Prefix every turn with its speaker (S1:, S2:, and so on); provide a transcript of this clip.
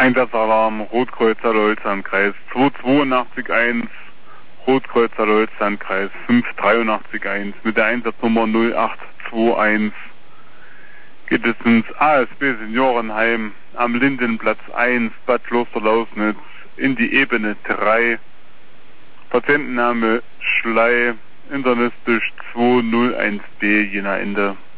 S1: Einsatzalarm Rotkreuzer Deutschlandkreis 2881, Rotkreuzer Deutschlandkreis 5831 mit der Einsatznummer 0821 geht es ins ASB Seniorenheim am Lindenplatz 1, Bad Klosterlausnitz in die Ebene 3. Patientenname Schley, internistisch 201b, Jena Ende.